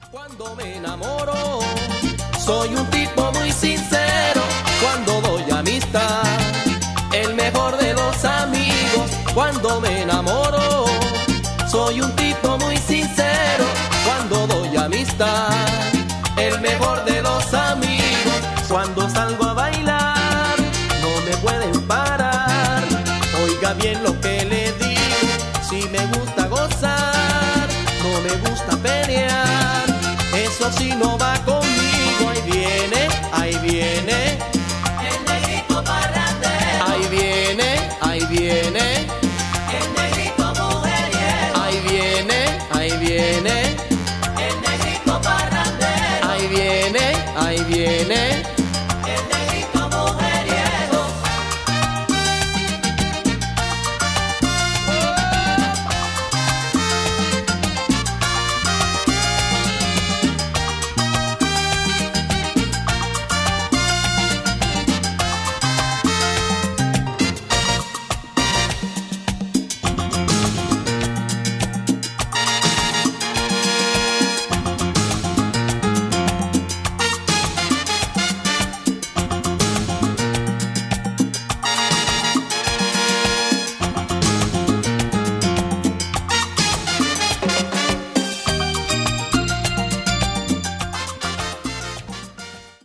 Cuando me enamoro, soy un tipo muy sincero. Cuando doy amistad, el mejor de los amigos. Cuando me enamoro, soy un tipo muy sincero. Cuando doy amistad, el mejor de los amigos. Cuando salgo a bailar, no me pueden parar. Oiga bien lo que le digo, si me gusta gozar, no me gusta pelear. Eso sí no va